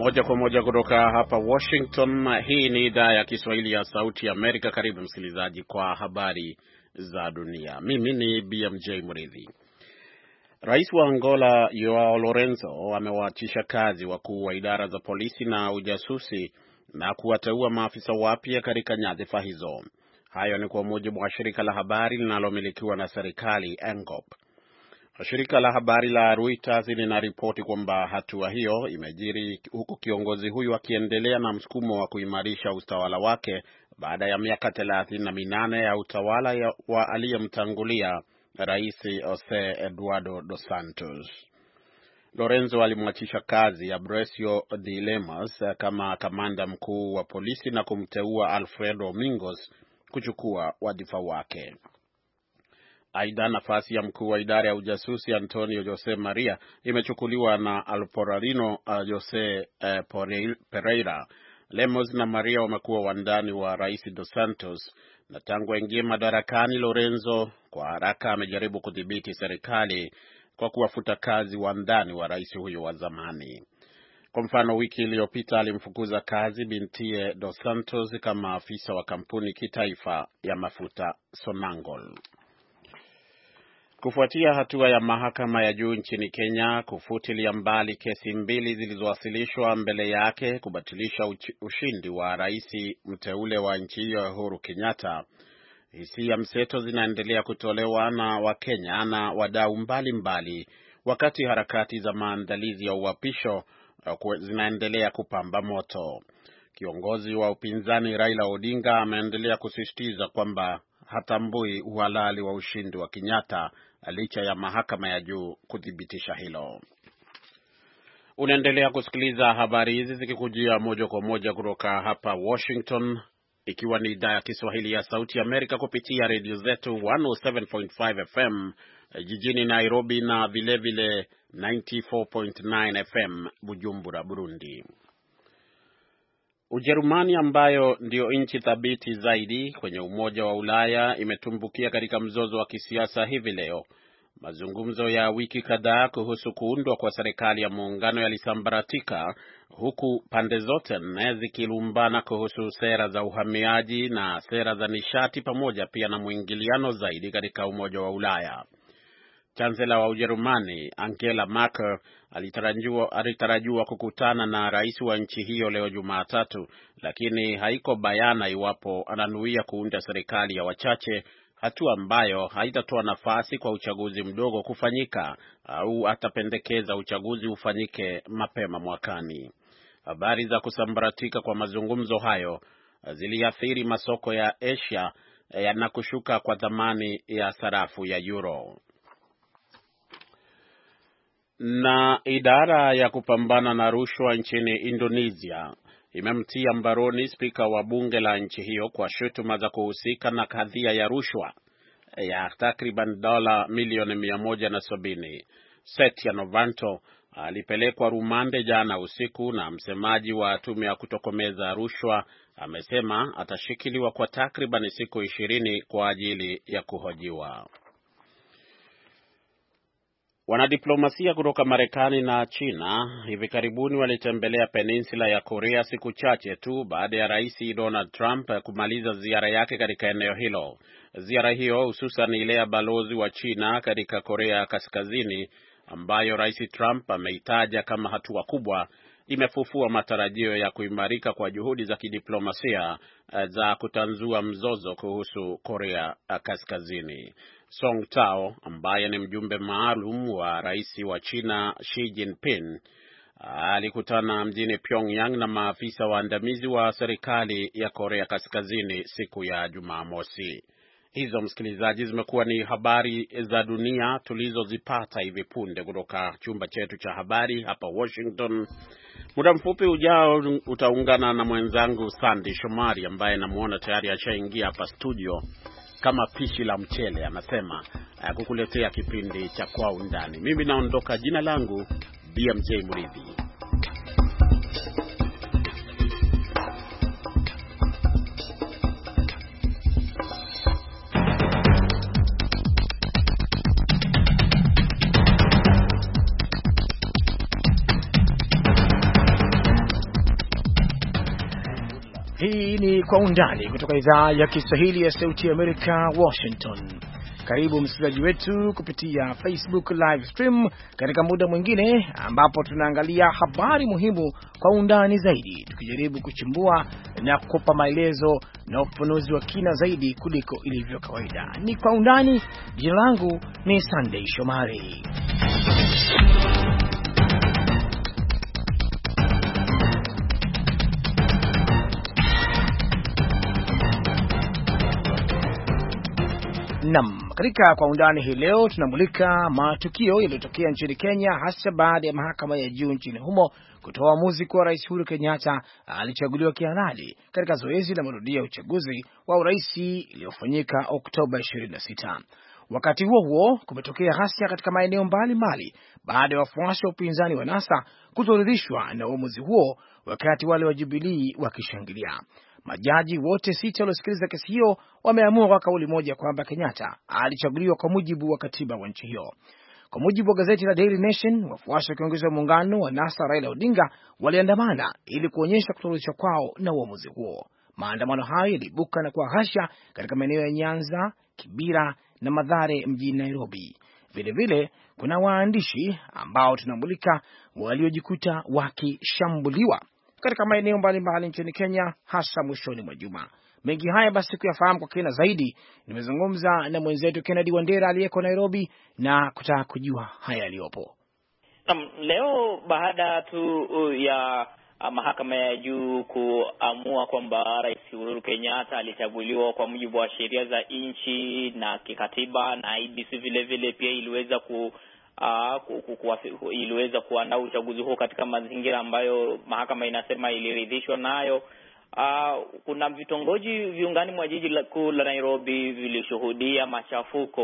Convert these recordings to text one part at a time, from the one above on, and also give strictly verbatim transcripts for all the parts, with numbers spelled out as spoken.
Moja kwa moja kutoka hapa Washington. Hii ni idhaa ya Kiswahili ya Sauti ya Amerika. Karibu msikilizaji kwa habari za dunia. Mimi ni B M J Murithi. Rais wa Angola Joao Lourenço amewaachisha kazi wakuu wa idara za polisi na ujasusi na kuwateua maafisa wapya katika nyadhifa hizo. Hayo ni kwa mujibu wa shirika la habari linalomilikiwa na serikali Engop. Shirika la habari la Reuters linaripoti kwamba hatua hiyo imejiri huku kiongozi huyu akiendelea na msukumo wa kuimarisha utawala wake baada ya miaka thelathini na minane ya utawala ya wa aliyemtangulia Rais Jose Eduardo dos Santos. Lourenço alimwachisha kazi ya Brescio de Lemos kama kamanda mkuu wa polisi na kumteua Alfredo Domingos kuchukua wadhifa wake. Aidha, nafasi ya mkuu wa idara ya ujasusi Antonio Jose Maria imechukuliwa na Alporalino Jose eh, Pereira. Lemos na Maria wamekuwa wandani wa Rais dos Santos, na tangu aingie madarakani Lourenço kwa haraka amejaribu kudhibiti serikali kwa kuwafuta kazi wandani wa rais huyo wa zamani. Kwa mfano, wiki iliyopita alimfukuza kazi bintiye dos Santos kama afisa wa kampuni kitaifa ya mafuta Sonangol. Kufuatia hatua ya mahakama ya juu nchini Kenya kufutilia mbali kesi mbili zilizowasilishwa mbele yake kubatilisha ushindi wa rais mteule wa nchi hiyo Uhuru Kenyatta, hisia mseto zinaendelea kutolewa na Wakenya na wadau mbalimbali, wakati harakati za maandalizi ya uapisho zinaendelea kupamba moto. Kiongozi wa upinzani Raila Odinga ameendelea kusisitiza kwamba hatambui uhalali wa ushindi wa Kenyatta licha ya mahakama ya juu kuthibitisha hilo. Unaendelea kusikiliza habari hizi zikikujia moja kwa moja kutoka hapa Washington, ikiwa ni idhaa ya Kiswahili ya Sauti ya Amerika kupitia redio zetu one oh seven point five F M jijini Nairobi na vile vile ninety-four point nine F M Bujumbura, Burundi. Ujerumani, ambayo ndio nchi thabiti zaidi kwenye Umoja wa Ulaya, imetumbukia katika mzozo wa kisiasa hivi leo. Mazungumzo ya wiki kadhaa kuhusu kuundwa kwa serikali ya muungano yalisambaratika, huku pande zote nne zikilumbana kuhusu sera za uhamiaji na sera za nishati, pamoja pia na mwingiliano zaidi katika Umoja wa Ulaya. Chancellor wa Ujerumani Angela Merkel alitarajiwa alitarajiwa kukutana na rais wa nchi hiyo leo Jumatatu, lakini haiko bayana iwapo ananuia kuunda serikali ya wachache, hatua ambayo haitatoa nafasi kwa uchaguzi mdogo kufanyika au atapendekeza uchaguzi ufanyike mapema mwakani. Habari za kusambaratika kwa mazungumzo hayo ziliathiri masoko ya Asia na kushuka kwa thamani ya sarafu ya euro. Na idara ya kupambana na rushwa nchini Indonesia imemtia mbaroni spika wa bunge la nchi hiyo kwa shutuma za kuhusika na kadhia ya rushwa ya takriban dola milioni mia moja na sabini. Setia Novanto alipelekwa rumande jana usiku, na msemaji wa tume ya kutokomeza rushwa amesema atashikiliwa kwa takriban siku ishirini kwa ajili ya kuhojiwa. Wanadiplomasia kutoka Marekani na China hivi karibuni walitembelea peninsula ya Korea siku chache tu baada ya Rais Donald Trump kumaliza ziara yake katika eneo hilo. Ziara hiyo, hususan ile ya balozi wa China katika Korea Kaskazini, ambayo Rais Trump ameitaja kama hatua kubwa, imefufua matarajio ya kuimarika kwa juhudi za kidiplomasia za kutanzua mzozo kuhusu Korea Kaskazini. Song Tao, ambaye ni mjumbe maalum wa rais wa China Xi Jinping, alikutana mjini Pyongyang na maafisa waandamizi wa serikali ya Korea Kaskazini siku ya Jumamosi. Hizo, msikilizaji, zimekuwa ni habari za dunia tulizozipata hivi punde kutoka chumba chetu cha habari hapa Washington. Muda mfupi ujao utaungana na mwenzangu Sandy Shomari, ambaye namuona tayari ashaingia hapa studio kama pishi la mchele, anasema kukuletea kipindi cha Kwa Undani. Mimi naondoka, jina langu B M J Murithi. Kwa Undani kutoka idhaa ya Kiswahili ya Sauti ya Amerika, Washington. Karibu msikilizaji wetu kupitia Facebook live stream katika muda mwingine ambapo tunaangalia habari muhimu kwa undani zaidi, tukijaribu kuchimbua na kukupa maelezo na ufafanuzi wa kina zaidi kuliko ilivyo kawaida. Ni Kwa Undani. Jina langu ni Sunday Shomari. Nam, katika Kwa Undani hii leo tunamulika matukio yaliyotokea nchini Kenya, hasa baada ya mahakama ya juu nchini humo kutoa uamuzi kuwa Rais Uhuru Kenyatta alichaguliwa kihalali katika zoezi la marudio ya uchaguzi wa urais iliyofanyika Oktoba ishirini na sita. Wakati huo huo, kumetokea ghasia katika maeneo mbalimbali baada ya wafuasi wa upinzani wa NASA kutoridhishwa na uamuzi huo, wakati wale wa Jubilee wakishangilia. Majaji wote sita waliosikiliza kesi hiyo wameamua kwa kauli moja kwamba Kenyatta alichaguliwa kwa mujibu wa katiba wa nchi hiyo. Kwa mujibu wa gazeti la Daily Nation, wafuasi wa kiongozi wa muungano wa NASA Raila Odinga waliandamana ili kuonyesha kutoridhishwa kwao na uamuzi huo. Maandamano hayo yalibuka na kuwa ghasia katika maeneo ya Nyanza, Kibera na Mathare mjini Nairobi. Vile vile kuna waandishi ambao tunamulika waliojikuta wakishambuliwa katika maeneo mbalimbali nchini Kenya, hasa mwishoni mwa juma. Mengi haya basi kuyafahamu kwa kina zaidi, nimezungumza na mwenzetu Kennedy Wandera aliyeko Nairobi na kutaka kujua haya yaliyopo. Leo baada tu ya mahakama ya juu kuamua kwamba Rais Uhuru Kenyatta alichaguliwa kwa mujibu wa sheria za nchi na kikatiba, na I B C vile vile pia iliweza ku Uh, iliweza kuandaa uchaguzi huo katika mazingira ambayo mahakama inasema iliridhishwa nayo. Uh, kuna vitongoji viungani mwa jiji kuu la Nairobi vilishuhudia machafuko.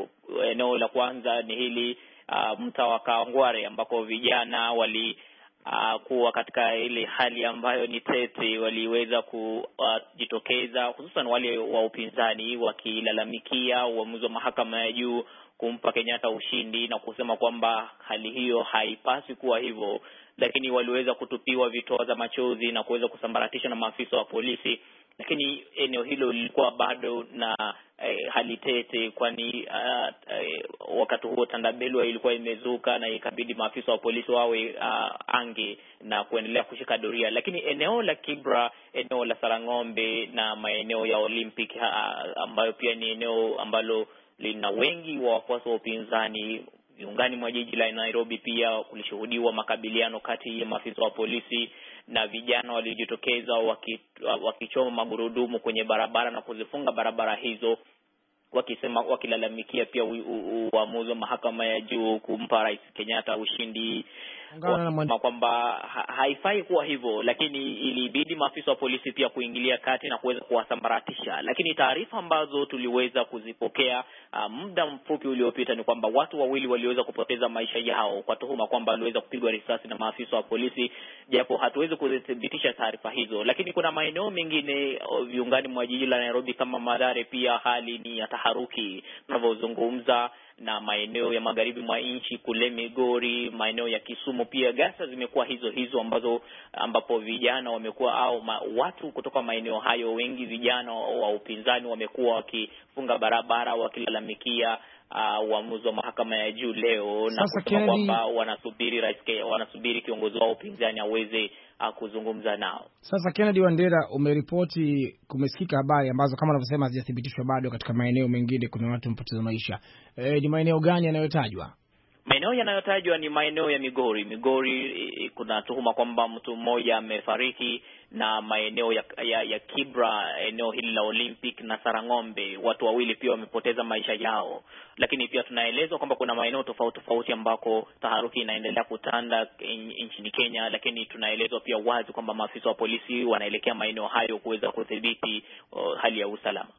Eneo la kwanza ni hili uh, mtaa wa Kawangware ambako vijana wali uh, kuwa katika ile hali ambayo ni tete, waliweza kujitokeza uh, hususan wale wa upinzani wakilalamikia uamuzi wa mahakama ya juu kumpa Kenyatta ushindi na kusema kwamba hali hiyo haipaswi kuwa hivyo, lakini waliweza kutupiwa vitoa za machozi na kuweza kusambaratisha na maafisa wa polisi. Lakini eneo hilo lilikuwa bado na eh, hali tete, kwani uh, eh, wakati huo tandabelwa ilikuwa imezuka na ikabidi maafisa wa polisi wawe uh, ange na kuendelea kushika doria. Lakini eneo la Kibra, eneo la Sarang'ombe na maeneo ya Olympic uh, ambayo pia ni eneo ambalo lina wengi wa wafuasi wa upinzani, viungani mwa jiji la Nairobi pia kulishuhudiwa makabiliano kati ya maafisa wa polisi na vijana waliojitokeza wakichoma magurudumu kwenye barabara na kuzifunga barabara hizo, wakisema wakilalamikia pia uamuzi wa mahakama ya juu kumpa Rais Kenyatta ushindi, wakisema kwamba ha, haifai kuwa hivyo. Lakini ilibidi maafisa wa polisi pia kuingilia kati na kuweza kuwasambaratisha. Lakini taarifa ambazo tuliweza kuzipokea uh, muda mfupi uliopita ni kwamba watu wawili waliweza kupoteza maisha yao kwa tuhuma kwamba waliweza kupigwa risasi na maafisa wa polisi, japo hatuwezi kudhibitisha taarifa hizo. Lakini kuna maeneo mengine uh, viungani mwa jiji la Nairobi kama Mathare pia hali ni ya taharuki tunavyozungumza, na maeneo ya magharibi mwa nchi kule Migori, maeneo ya Kisumu pia ghasia zimekuwa hizo hizo ambazo ambapo vijana wamekuwa au ma, watu kutoka maeneo hayo, wengi vijana wa upinzani wamekuwa wakifunga barabara wakilalamikia uh, uamuzi wa mahakama ya juu leo. Sasa na kusema kwamba wanasubiri rais wanasubiri kiongozi wao upinzani aweze uh, kuzungumza nao. Sasa Kennedy Wandera, umeripoti kumesikika habari ambazo kama unavyosema hazijathibitishwa bado katika maeneo mengine kuna watu mpoteza maisha. E, ni maeneo gani yanayotajwa? Maeneo yanayotajwa ni maeneo ya Migori. Migori kuna tuhuma kwamba mtu mmoja amefariki, na maeneo ya, ya, ya Kibra, eneo hili la Olympic na Sarang'ombe, watu wawili pia wamepoteza maisha yao. Lakini pia tunaelezwa kwamba kuna maeneo tofauti tofauti ambako taharuki inaendelea kutanda nchini Kenya, lakini tunaelezwa pia wazi kwamba maafisa wa polisi wanaelekea maeneo hayo kuweza kudhibiti uh, hali ya usalama.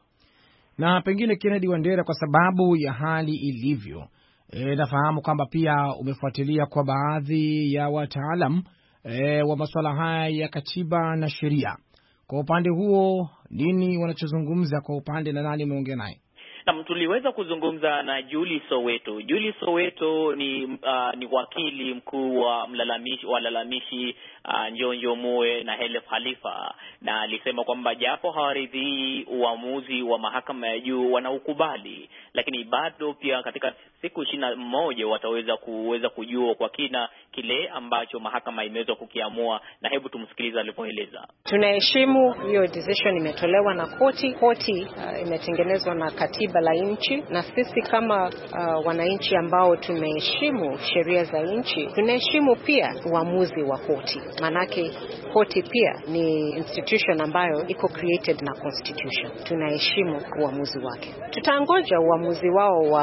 Na pengine Kennedy Wandera, kwa sababu ya hali ilivyo, E, nafahamu kwamba pia umefuatilia kwa baadhi ya wataalam e, wa masuala haya ya katiba na sheria. Kwa upande huo nini wanachozungumza kwa upande, na nani umeongea naye? Na tuliweza kuzungumza na Julie Soweto. Julie Soweto ni uh, ni wakili mkuu wa mlalamishi walalamishi uh, Njonjo Moe na Helef Khalifa, na alisema kwamba japo hawaridhii uamuzi wa mahakama ya juu wanaukubali, lakini bado pia katika siku ishirini na moja wataweza kuweza kujua kwa kina kile ambacho mahakama imeweza kukiamua, na hebu tumsikilize alipoeleza. Tunaheshimu hiyo decision imetolewa na koti. Koti uh, imetengenezwa na katiba la nchi, na sisi kama uh, wananchi ambao tumeheshimu sheria za nchi, tunaheshimu pia uamuzi wa koti. Manake koti pia ni institution ambayo iko created na constitution. Tunaheshimu uamuzi wake. Tutangoja uamuzi wao wa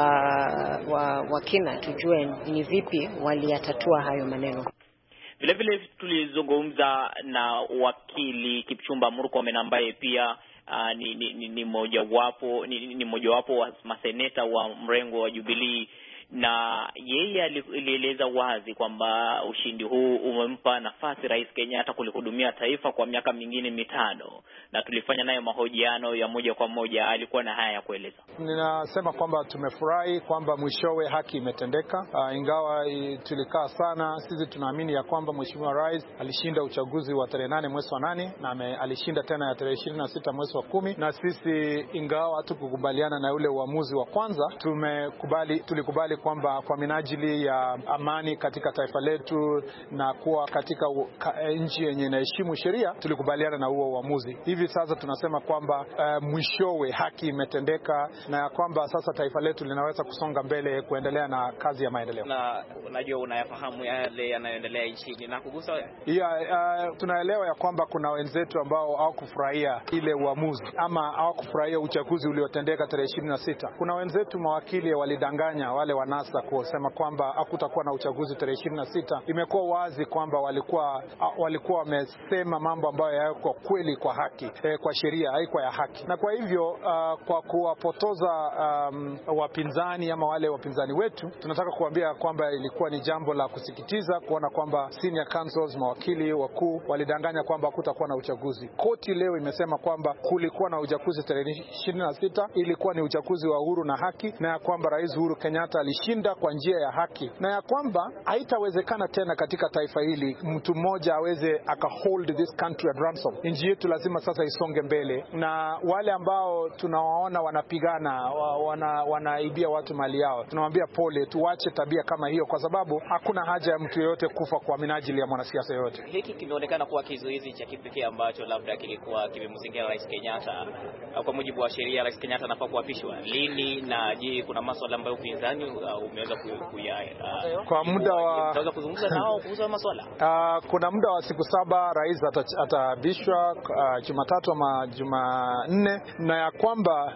wa, wa kina tujue ni vipi waliyatatua hayo maneno. Vile vile tulizungumza na wakili Kipchumba Murkomen ambaye pia uh, ni ni, ni, ni mojawapo ni, ni mojawapo wa maseneta wa mrengo wa Jubilee, na yeye alieleza wazi kwamba ushindi huu umempa nafasi Rais Kenyatta kulihudumia taifa kwa miaka mingine mitano, na tulifanya naye mahojiano ya moja kwa moja. Alikuwa na haya ya kueleza. Ninasema kwamba tumefurahi kwamba mwishowe haki imetendeka. Uh, ingawa uh, tulikaa sana, sisi tunaamini ya kwamba Mheshimiwa Rais alishinda uchaguzi wa tarehe nane mwezi wa nane na ame, alishinda tena ya tarehe ishirini na sita mwezi wa kumi, na sisi ingawa hatukukubaliana na ule uamuzi wa kwanza, tumekubali tulikubali kwamba kwa minajili ya amani katika taifa letu na kuwa katika nchi yenye inaheshimu sheria, tulikubaliana na huo uamuzi. Hivi sasa tunasema kwamba uh, mwishowe haki imetendeka, na kwamba sasa taifa letu linaweza kusonga mbele kuendelea na kazi ya maendeleo. Na unajua unayafahamu yale yanayoendelea nchini na kugusa wewe? Yeah, uh, tunaelewa ya kwamba kuna wenzetu ambao hawakufurahia ile uamuzi ama hawakufurahia uchaguzi uliotendeka tarehe ishirini na sita. Kuna wenzetu mawakili walidanganya wale wa NASA kusema kwamba hakutakuwa na uchaguzi tarehe ishirini na sita. Imekuwa wazi kwamba walikuwa walikuwa wamesema mambo ambayo hayako kweli kwa haki, eh, kwa sheria haikuwa ya haki. Na kwa hivyo uh, kwa kuwapotoza um, wapinzani ama wale wapinzani wetu, tunataka kuambia kwamba ilikuwa ni jambo la kusikitiza kuona kwamba senior counsels, mawakili wakuu walidanganya kwamba hakutakuwa na uchaguzi. Koti leo imesema kwamba kulikuwa na uchaguzi tarehe ishirini na sita, ilikuwa ni uchaguzi wa uhuru na haki, na ya kwamba Rais Uhuru Kenyatta alishinda kwa njia ya haki, na ya kwamba haitawezekana tena katika taifa hili mtu mmoja aweze aka hold this country at ransom. Nchi yetu lazima sasa isonge mbele, na wale ambao tunawaona wanapigana wana, wanaibia watu mali yao, tunawaambia pole, tuache tabia kama hiyo, kwa sababu hakuna haja ya mtu yeyote kufa kwa minajili ya mwanasiasa yoyote. Hiki kimeonekana kuwa kizuizi cha kipekee ambacho labda kilikuwa kimemzingira Rais Kenyatta. Kwa mujibu wa sheria, Rais Kenyatta anafaa kuapishwa lini, na je, kuna masuala ambayo upinzani umeweza kuya uh, kwa muda wa tunaweza kuzungumza nao kuhusu masuala? Uh, kuna muda wa siku saba rais ataabishwa uh, Jumatatu ama Jumanne, na ya kwamba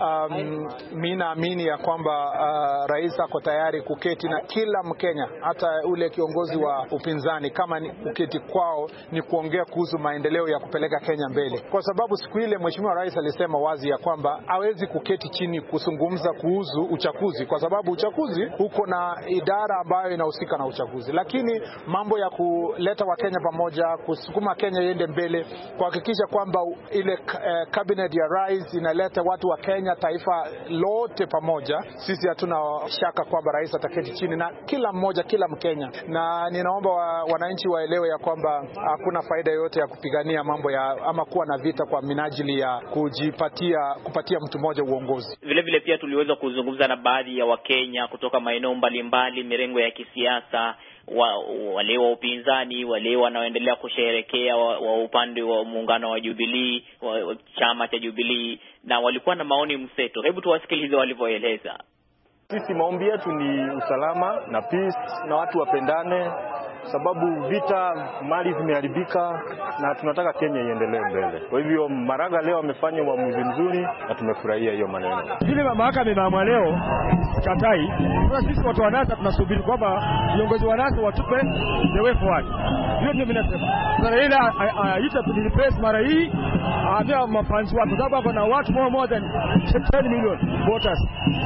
Um, mimi naamini ya kwamba uh, rais ako tayari kuketi na kila Mkenya, hata ule kiongozi wa upinzani, kama ni kuketi kwao ni kuongea kuhusu maendeleo ya kupeleka Kenya mbele, kwa sababu siku ile Mheshimiwa Rais alisema wazi ya kwamba hawezi kuketi chini kuzungumza kuhusu uchaguzi, kwa sababu uchaguzi uko na idara ambayo inahusika na uchaguzi, lakini mambo ya kuleta Wakenya pamoja, kusukuma Kenya iende mbele, kuhakikisha kwamba ile uh, cabinet ya rais inaleta watu wa Kenya, taifa lote pamoja, sisi hatuna shaka kwamba rais ataketi chini na kila mmoja, kila Mkenya, na ninaomba wa, wananchi waelewe ya kwamba hakuna faida yoyote ya kupigania mambo ya ama kuwa na vita kwa minajili ya kujipatia kupatia mtu mmoja uongozi. Vile vile pia tuliweza kuzungumza na baadhi ya Wakenya kutoka maeneo mbalimbali, mirengo ya kisiasa, wa, wale wa upinzani, wale wanaoendelea kusherehekea wa, wa upande wa muungano wa Jubilee, wa, wa chama cha Jubilee, na walikuwa na maoni mseto. Hebu tuwasikilize walivyoeleza. Sisi maombi yetu ni usalama na peace, na watu wapendane, sababu vita, mali zimeharibika na tunataka Kenya iendelee mbele. Kwa hivyo Maraga leo amefanya uamuzi mzuri na tumefurahia hiyo maneno. Vile mahakama imeamua leo, katai. Sasa sisi watu wa NASA tunasubiri kwamba viongozi wa NASA watupe the way forward. Hiyo ndio mimi nasema. Sasa ile aita to press mara hii, ndio mafansi watu, sababu kuna watu more more than ten million voters.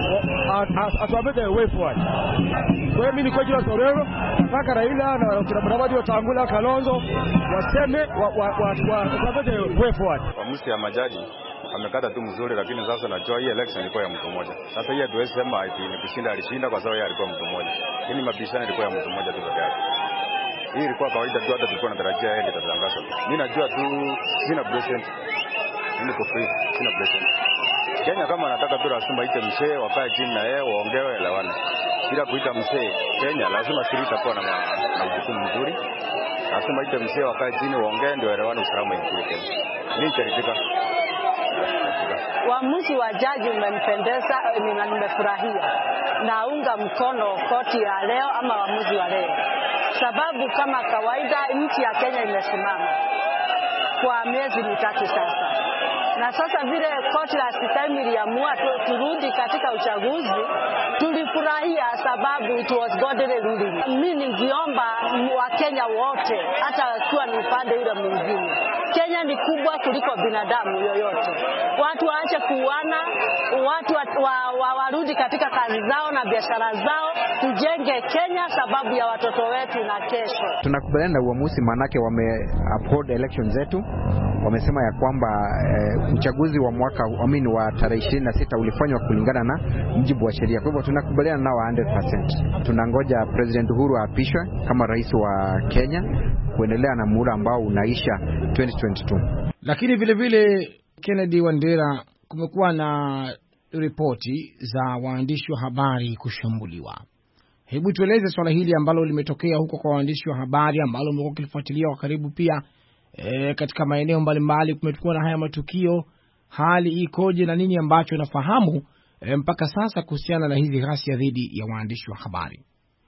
Atuambie the way forward. Kwa hiyo mimi niko jua Torero, nataka Raila na kina Mudavadi Wetangula, Kalonzo waseme wa wa wa way forward. Uamuzi ya majaji amekata tu mzuri, lakini sasa najua hii election ilikuwa ya mtu mmoja. Sasa hii hatuwezi sema ati ni kushinda alishinda kwa sababu yeye alikuwa mtu mmoja. Hii mabishano ilikuwa ya mtu mmoja tu pekee yake. Hii ilikuwa kawaida tu, hata tulikuwa tunatarajia yeye atatangaza. Mimi najua tu sina president. Mimi niko free, sina president. Kenya kama anataka tu lazima ite mzee wakae chini na yeye waongewe elewane. Bila kuita mzee Kenya lazima shirika kuwa na majukumu mzuri. Lazima ite mzee wakae chini waongee ndio elewane usalama nchini Kenya. Mimi charidika. Uamuzi wa jaji umenipendeza, nimefurahia. Naunga mkono koti ya leo ama uamuzi wa leo. Sababu kama kawaida nchi ya Kenya imesimama kwa miezi mitatu sasa. Na sasa vile koti la sitini iliamua turudi katika uchaguzi, tulifurahia sababu it was godly ruling. Mimi ningeomba wa Kenya wote hata wakiwa ni upande ule mwingine. Kenya ni kubwa kuliko binadamu yoyote. Watu waache kuuana, watu wa, wa, warudi katika kazi zao na biashara zao, tujenge Kenya sababu ya watoto wetu na kesho. Tunakubaliana na uamuzi, manake wame uphold election zetu. Wamesema ya kwamba e, uchaguzi wa mwaka amini wa tarehe ishirini na sita ulifanywa kulingana na mjibu wa sheria. Kwa hivyo tunakubaliana nao one hundred percent. Tunangoja President Uhuru aapishwe kama rais wa Kenya kuendelea na muhula ambao unaisha twenty twenty-two. Lakini vile vile Kennedy Wandera, kumekuwa na ripoti za waandishi wa habari kushambuliwa. Hebu tueleze swala hili ambalo limetokea huko kwa waandishi wa habari ambalo mmekuwa kulifuatilia kwa karibu pia. E, katika maeneo mbalimbali kumekuwa na haya matukio, hali ikoje na nini ambacho nafahamu e, mpaka sasa kuhusiana na hizi ghasia dhidi ya waandishi wa habari?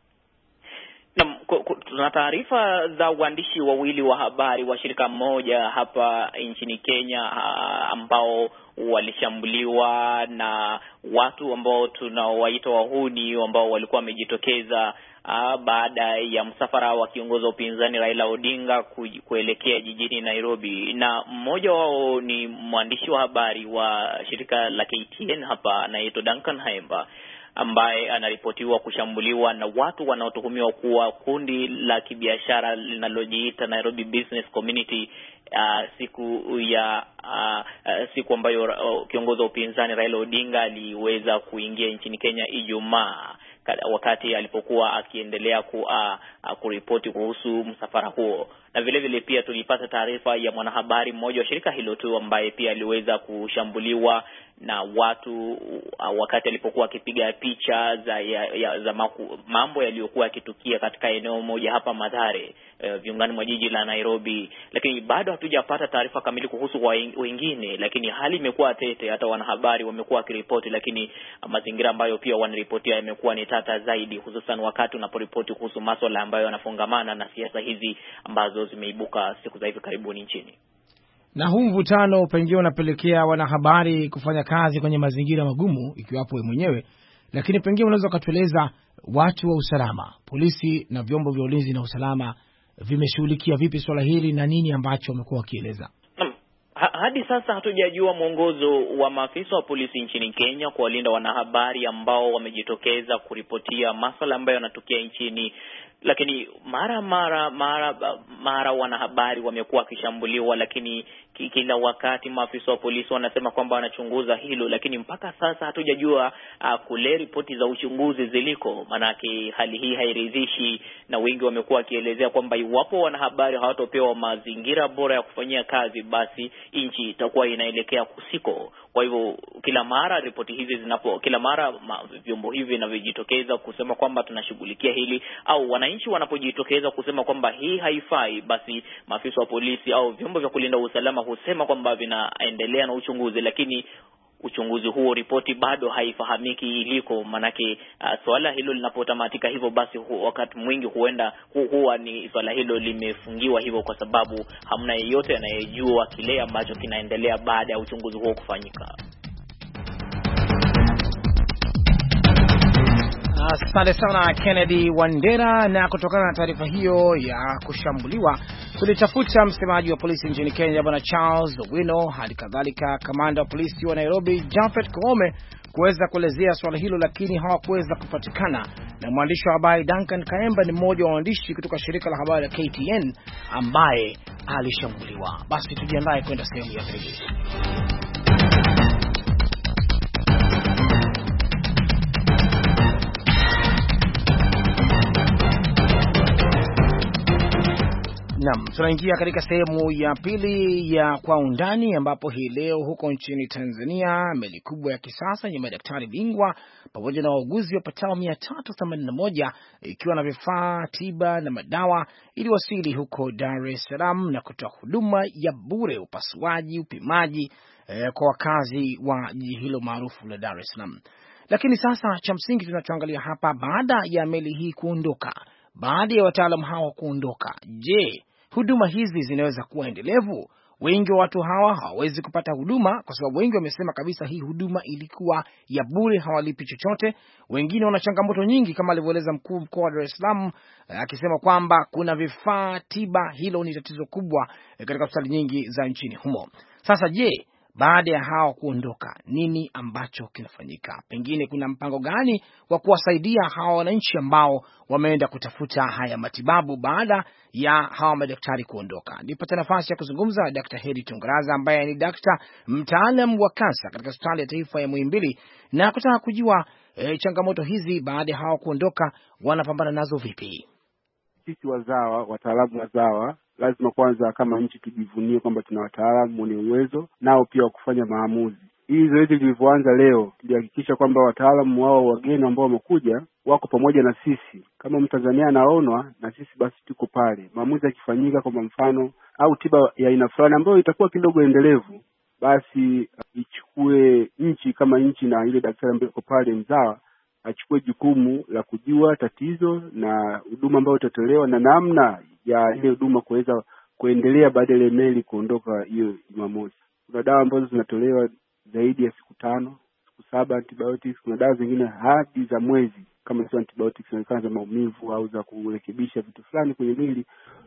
Na tuna taarifa za waandishi wawili wa habari wa shirika moja hapa nchini Kenya ambao walishambuliwa na watu ambao tunawaita wahuni ambao walikuwa wamejitokeza Uh, baada ya msafara wa kiongozi wa upinzani Raila Odinga kuelekea jijini Nairobi. Na mmoja wao ni mwandishi wa habari wa shirika la K T N hapa anaitwa Duncan Haemba, ambaye anaripotiwa kushambuliwa na watu wanaotuhumiwa kuwa kundi la kibiashara linalojiita Nairobi Business Community uh, siku ya uh, uh, siku ambayo uh, kiongozi wa upinzani Raila Odinga aliweza kuingia nchini Kenya Ijumaa, wakati alipokuwa akiendelea ku, uh, uh, kuripoti kuhusu msafara huo. Na vile vile pia tulipata taarifa ya mwanahabari mmoja wa shirika hilo tu ambaye pia aliweza kushambuliwa na watu uh, wakati alipokuwa akipiga picha za, ya, ya, za maku, mambo yaliyokuwa yakitukia katika eneo moja hapa Mathare, uh, viungani mwa jiji la Nairobi. Lakini bado hatujapata taarifa kamili kuhusu wengine, lakini hali imekuwa tete. Hata wanahabari wamekuwa wakiripoti, lakini uh, mazingira ambayo pia wanaripotia yamekuwa ni tata zaidi, hususan wakati unaporipoti kuhusu masuala ambayo yanafungamana na siasa hizi ambazo zimeibuka siku za hivi karibuni nchini. Na huu mvutano pengine unapelekea wanahabari kufanya kazi kwenye mazingira magumu, ikiwapo wewe mwenyewe, lakini pengine unaweza kutueleza watu wa usalama, polisi na vyombo vya ulinzi na usalama vimeshughulikia vipi swala hili na nini ambacho wamekuwa wakieleza? Hadi sasa hatujajua mwongozo wa maafisa wa polisi nchini Kenya kuwalinda wanahabari ambao wamejitokeza kuripotia masuala ambayo yanatokea nchini. Lakini mara mara mara mara wanahabari wamekuwa wakishambuliwa, lakini kila wakati maafisa wa polisi wanasema kwamba wanachunguza hilo, lakini mpaka sasa hatujajua uh, kule ripoti za uchunguzi ziliko. Manake hali hii hairidhishi, na wengi wamekuwa wakielezea kwamba iwapo wanahabari hawatopewa mazingira bora ya kufanyia kazi, basi nchi itakuwa inaelekea kusiko. Kwa hivyo kila mara ripoti hizi zinapo kila mara vyombo hivi vinavyojitokeza kusema kwamba tunashughulikia hili, au wananchi wanapojitokeza kusema kwamba hii haifai, basi maafisa wa polisi au vyombo vya kulinda usalama husema kwamba vinaendelea na uchunguzi, lakini uchunguzi huo, ripoti bado haifahamiki iliko. Manake uh, swala hilo linapotamatika hivyo, basi hu, wakati mwingi huenda hu, huwa ni swala hilo limefungiwa hivyo, kwa sababu hamna yeyote anayejua kile ambacho kinaendelea baada ya uchunguzi huo kufanyika. Asante sana Kennedy Wandera. Na kutokana na taarifa hiyo ya kushambuliwa, tulitafuta msemaji wa polisi nchini Kenya Bwana Charles Owino, hadi kadhalika kamanda wa polisi wa Nairobi Japhet Koome kuweza kuelezea swala hilo, lakini hawakuweza kupatikana. Na mwandishi wa habari Duncan Kaemba ni mmoja wa waandishi kutoka shirika la habari la K T N ambaye alishambuliwa. Basi tujiandae kwenda sehemu ya pili. Naam, tunaingia katika sehemu ya pili ya Kwa Undani, ambapo hii leo huko nchini Tanzania meli kubwa ya kisasa yenye madaktari bingwa pamoja na wauguzi wapatao mia tatu themanini na moja ikiwa na vifaa tiba na madawa iliwasili huko Dar es Salaam na kutoa huduma ya bure upasuaji, upimaji eh, kwa wakazi wa jiji hilo maarufu la Dar es Salaam. Lakini sasa cha msingi tunachoangalia hapa, baada ya meli hii kuondoka, baada ya wataalamu hawa kuondoka, je, huduma hizi zinaweza kuwa endelevu? Wengi wa watu hawa hawawezi kupata huduma kwa sababu wengi wamesema kabisa hii huduma ilikuwa ya bure, hawalipi chochote. Wengine wana changamoto nyingi kama alivyoeleza mkuu mkoa wa Dar es Salaam, akisema kwamba kuna vifaa tiba, hilo ni tatizo kubwa katika hospitali nyingi za nchini humo. Sasa je, baada ya hao kuondoka, nini ambacho kinafanyika? Pengine kuna mpango gani wa kuwasaidia hawa wananchi ambao wameenda kutafuta haya matibabu baada ya hawa madaktari kuondoka? Nipata nafasi ya kuzungumza na Daktari Heri Tungaraza ambaye ni daktari mtaalam wa kansa katika hospitali ya taifa ya Muhimbili, na kutaka kujua e, changamoto hizi baada ya hao kuondoka wanapambana nazo vipi. Sisi wazawa, wataalamu wazawa, lazima kwanza kama nchi tujivunie kwamba tuna wataalamu wenye uwezo nao pia wa kufanya maamuzi. Hii zoezi lilivyoanza leo, tulihakikisha kwamba wataalamu wao wageni ambao wamekuja wako pamoja na sisi. Kama Mtanzania anaonwa na sisi, basi tuko pale. Maamuzi yakifanyika kwa mfano au tiba ya aina fulani ambayo itakuwa kidogo endelevu, basi ichukue nchi kama nchi, na ile daktari ambaye yuko pale mzawa achukue jukumu la kujua tatizo na huduma ambayo itatolewa na namna ya ile huduma kuweza kuendelea baada ya meli kuondoka hiyo Jumamosi. Kuna dawa ambazo zinatolewa zaidi ya siku tano, siku saba antibiotics. Kuna dawa zingine hadi za mwezi kama sio antibiotics, zinaonekana za maumivu au za kurekebisha vitu fulani kwenye mwili.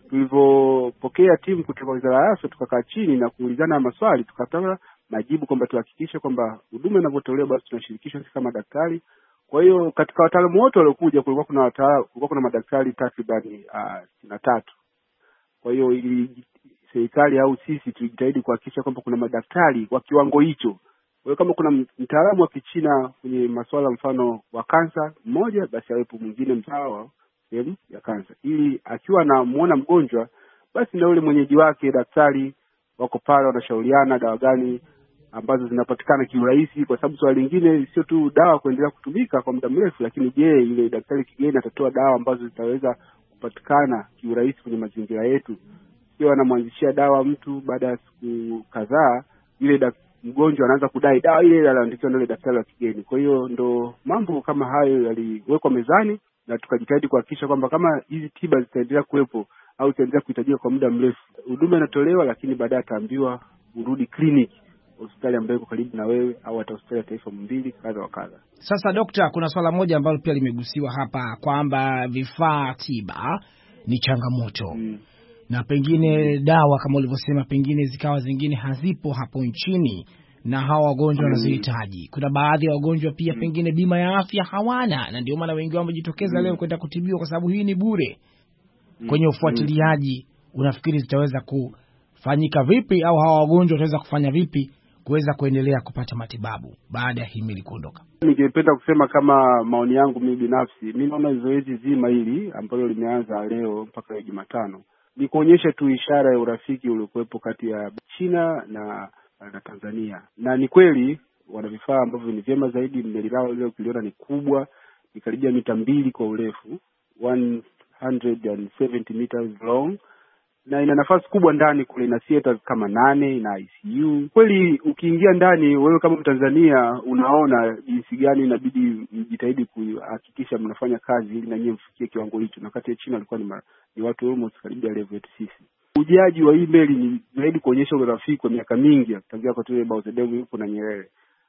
Tulipopokea timu kutoka Wizara ya Afya, tukakaa chini na kuulizana maswali, tukapata majibu kwamba tuhakikishe kwamba huduma inavyotolewa basi tunashirikishwa sisi kama daktari. Kwa hiyo katika wataalamu wote waliokuja kulikuwa kuna wataalamu, kulikuwa kuna madaktari takribani sitini na tatu. Kwa hiyo ili serikali au sisi tujitahidi kuhakikisha kwamba kuna madaktari wa kiwango hicho. Kwa hiyo kama kuna mtaalamu wa Kichina kwenye masuala mfano wa kansa mmoja, basi awepo mwingine mtaalamu sehemu ya kansa, ili akiwa anamuona mgonjwa basi na yule mwenyeji wake daktari wako pale wanashauriana dawa gani ambazo zinapatikana kiurahisi, kwa sababu swali lingine sio tu dawa kuendelea kutumika kwa muda mrefu, lakini je, yule daktari kigeni atatoa dawa ambazo zitaweza kupatikana kiurahisi kwenye mazingira yetu? Sio anamwanzishia dawa mtu, baada ya siku kadhaa yule mgonjwa anaanza kudai dawa ile ile aliyoandikiwa na yule daktari wa kigeni. Kwa hiyo ndo mambo kama hayo yaliwekwa mezani, na tukajitahidi kuhakikisha kwamba kama hizi tiba zitaendelea kuwepo au zitaendelea kuhitajika kwa muda mrefu, huduma inatolewa, lakini baadaye ataambiwa urudi kliniki, hospitali ambayo iko karibu na wewe, au hata hospitali ya taifa Muhimbili kadha wa kadha. Sasa dokta, kuna swala moja ambalo pia limegusiwa hapa kwamba vifaa tiba ni changamoto hmm. na pengine dawa kama ulivyosema pengine zikawa zingine hazipo hapo nchini na hawa wagonjwa wanazihitaji. Hmm. Kuna baadhi ya wagonjwa pia hmm. pengine bima ya afya hawana, na ndio maana wengi wamejitokeza hmm. leo kwenda kutibiwa kwa sababu hii ni bure. Hmm. Kwenye ufuatiliaji hmm. unafikiri zitaweza kufanyika vipi, au hawa wagonjwa wataweza kufanya vipi kuweza kuendelea kupata matibabu baada ya hii meli kuondoka? Ningependa kusema kama maoni yangu mimi binafsi, mimi naona zoezi zima hili ambalo limeanza leo mpaka Jumatano ni kuonyesha tu ishara ya urafiki uliokuwepo kati ya China na na Tanzania. Na ni kweli wana vifaa ambavyo ni vyema zaidi. Meli lao leo kiliona ni kubwa, ni karibia mita mbili kwa urefu, one hundred seventy meters long, na ina nafasi kubwa ndani kule, ina theater kama nane, ina I C U. Kweli ukiingia ndani wewe kama Mtanzania unaona jinsi gani inabidi mjitahidi kuhakikisha mnafanya kazi ili na nyinyi mfikie kiwango hicho, na kati ya China walikuwa ni, ni watu almost karibia level yetu sisi. Ujaji wa hii meli ni zaidi kuonyesha urafiki kwa miaka mingi tangia kwa tule Bauzedemu yupo na Nyerere,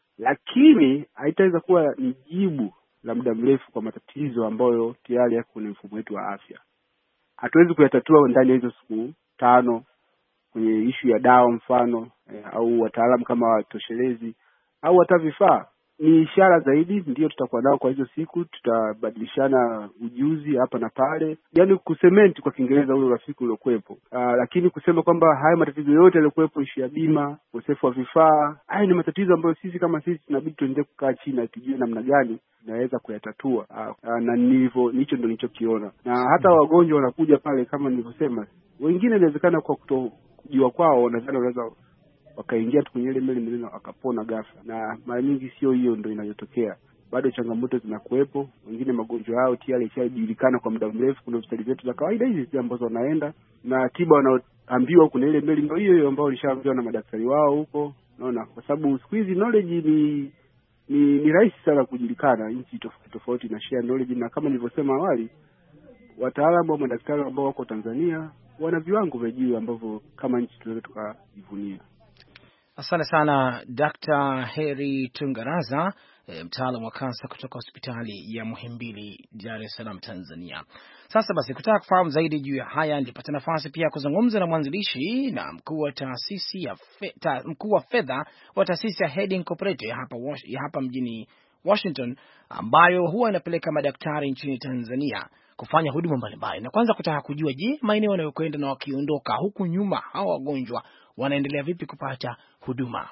lakini haitaweza kuwa ni jibu la muda mrefu kwa matatizo ambayo tayari yako kwenye mfumo wetu wa afya. Hatuwezi kuyatatua ndani ya hizo siku tano kwenye ishu ya dawa mfano eh, au wataalamu kama watoshelezi au hata vifaa. Ni ishara zaidi ndio tutakuwa nao kwa hizo siku, tutabadilishana ujuzi hapa na pale, yaani kusementi kwa Kiingereza ule urafiki uliokuwepo. Lakini kusema kwamba haya matatizo yote yaliokuwepo, ishu ya bima, ukosefu wa vifaa, haya ni matatizo ambayo sisi kama sisi tunabidi tuendelee kukaa chini na tujue namna gani inaweza kuyatatua. Uh, na nilivyo nicho ndio nilichokiona, na hata wagonjwa wanakuja pale kama nilivyosema, wengine inawezekana kwa kutojua kwao nadhani wanaweza wakaingia tu kwenye ile meli meli wakapona ghafla, na mara nyingi sio hiyo ndio inayotokea. Bado changamoto zinakuwepo, wengine magonjwa yao tayari yashajulikana kwa muda mrefu. Kuna hospitali zetu za kawaida hizi ambazo wanaenda na tiba wanaoambiwa kuna ile meli ndio hiyo hiyo ambao walishaambiwa na madaktari wao huko, unaona, kwa sababu siku hizi knowledge ni ni, ni rahisi sana kujulikana, nchi tofauti tofauti na share knowledge, na kama nilivyosema awali, wataalamu wa madaktari ambao wako Tanzania wana viwango vya juu ambavyo kama nchi tunaweza tukajivunia. Asante sana Daktari Heri Tungaraza, mtaalamu wa kansa kutoka hospitali ya Muhimbili, Dar es Salaam, Tanzania. Sasa basi, kutaka kufahamu zaidi juu ya haya, nilipata nafasi pia kuzungumza na mwanzilishi na mkuu wa taasisi ya fedha, mkuu wa fedha wa taasisi ya Head Incorporated hapa hapa mjini Washington, ambayo huwa inapeleka madaktari nchini Tanzania kufanya huduma mbalimbali. Na kwanza kutaka kujua, je, maeneo wanayokwenda na wakiondoka huku nyuma, hao wagonjwa wanaendelea vipi kupata huduma?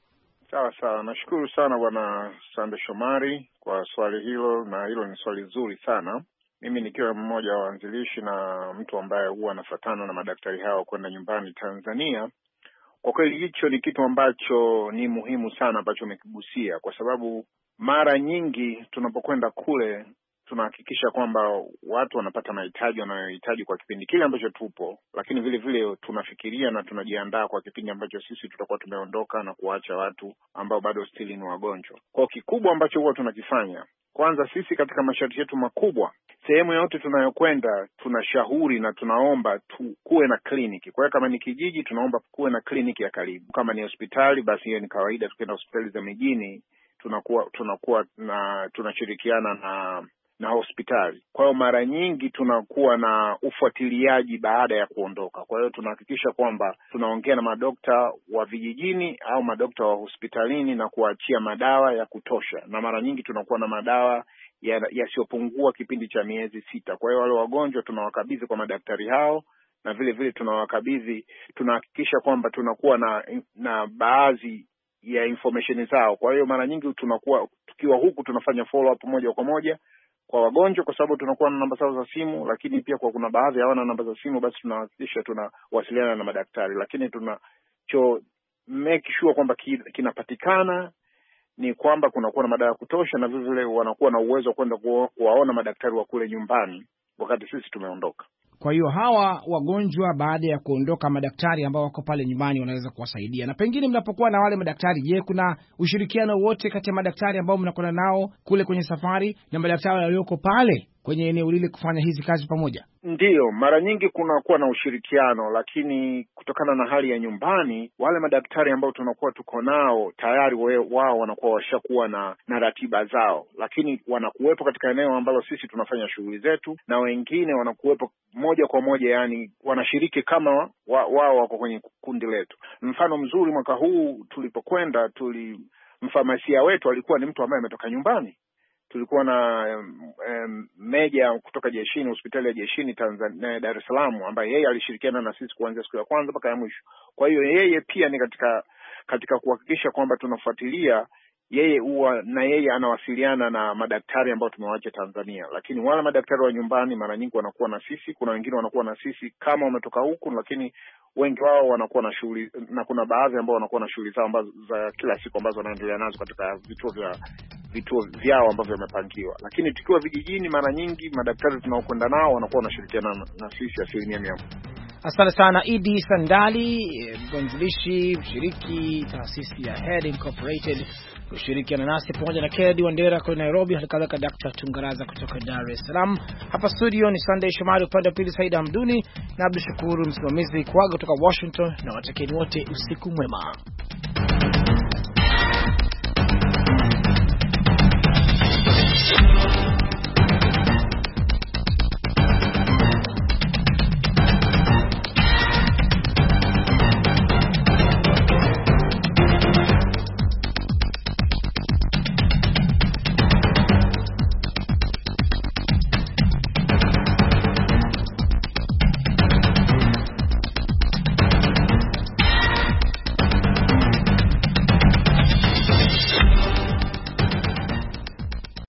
Sawa sawa, nashukuru sana Bwana Sande Shomari kwa swali hilo, na hilo ni swali zuri sana. Mimi nikiwa mmoja wa waanzilishi na mtu ambaye huwa anafuatana na madaktari hao kwenda nyumbani Tanzania, kwa kweli hicho ni kitu ambacho ni muhimu sana ambacho umekigusia, kwa sababu mara nyingi tunapokwenda kule tunahakikisha kwamba watu wanapata mahitaji wanayohitaji kwa kipindi kile ambacho tupo, lakini vile vile tunafikiria na tunajiandaa kwa kipindi ambacho sisi tutakuwa tumeondoka na kuacha watu ambao bado still ni wagonjwa. Kwa kikubwa ambacho huwa tunakifanya, kwanza sisi katika masharti yetu makubwa, sehemu yote tunayokwenda tunashauri na tunaomba tu kuwe na kliniki. Kwa hiyo kama ni kijiji tunaomba kuwe na kliniki ya karibu. Kama ni hospitali basi hiyo ni kawaida, tukienda hospitali za mijini tunakuwa tunakuwa na tunashirikiana na na hospitali. Kwa hiyo mara nyingi tunakuwa na ufuatiliaji baada ya kuondoka. Kwa hiyo tunahakikisha kwamba tunaongea na madokta wa vijijini au madokta wa hospitalini na kuachia madawa ya kutosha. Na mara nyingi tunakuwa na madawa yasiyopungua ya kipindi cha miezi sita. Kwa hiyo wale wagonjwa tunawakabidhi kwa madaktari hao, na vile vile tunawakabidhi, tunahakikisha kwamba tunakuwa na na baadhi ya information zao. Kwa hiyo mara nyingi tunakuwa tukiwa huku tunafanya follow up moja kwa moja kwa wagonjwa, kwa sababu tunakuwa na namba zao za simu, lakini pia kwa kuna baadhi hawana namba za simu, basi tunahakikisha tunawasiliana na madaktari. Lakini tunacho make sure kwamba kinapatikana ni kwamba kunakuwa na madawa ya kutosha, na vile vile wanakuwa na uwezo wa kwenda kuwaona madaktari wa kule nyumbani wakati sisi tumeondoka. Kwa hiyo hawa wagonjwa baada ya kuondoka, madaktari ambao wako pale nyumbani wanaweza kuwasaidia. Na pengine mnapokuwa na wale madaktari, je, kuna ushirikiano wote kati ya madaktari ambao mnakwenda nao kule kwenye safari na madaktari walioko pale kwenye eneo lile kufanya hizi kazi pamoja? Ndiyo, mara nyingi kuna kuwa na ushirikiano, lakini kutokana na hali ya nyumbani, wale madaktari ambao tunakuwa tuko nao tayari wao wanakuwa washakuwa na na ratiba zao, lakini wanakuwepo katika eneo ambalo sisi tunafanya shughuli zetu, na wengine wanakuwepo moja kwa moja, yani wanashiriki kama wa, wao wako kwenye kundi letu. Mfano mzuri, mwaka huu tulipokwenda, tuli mfamasia wetu alikuwa ni mtu ambaye ametoka nyumbani. Tulikuwa na um, meja kutoka jeshini, hospitali ya jeshini Tanzania, Dar es Salaam, ambaye yeye alishirikiana na sisi kuanzia siku ya kwanza mpaka ya mwisho. Kwa hiyo yeye pia ni katika katika kuhakikisha kwamba tunafuatilia, yeye huwa na yeye anawasiliana na madaktari ambao tumewaacha Tanzania. Lakini wale madaktari wa nyumbani mara nyingi wanakuwa na sisi, kuna wengine wanakuwa na sisi kama wametoka huku, lakini wengi wao wanakuwa na shughuli, na kuna baadhi ambao wanakuwa na shughuli zao ambazo za kila siku ambazo wanaendelea nazo katika vituo vya vituo vyao ambavyo wamepangiwa. Lakini tukiwa vijijini, mara nyingi madaktari tunaokwenda nao wanakuwa wanashirikiana na, na sisi asilimia mia moja. Asante sana Idi Sandali, mwanzilishi mshiriki taasisi ya Head Incorporated, kushirikiana nasi pamoja na Kennedy Wandera kwa Nairobi, halikadhalika Daktari Tungaraza kutoka Dar es Salaam. Hapa studio ni Sunday Shomari, upande wa pili Saida Hamduni na Abdul Shukuru msimamizi, kuaga kutoka Washington, na watakieni wote usiku mwema.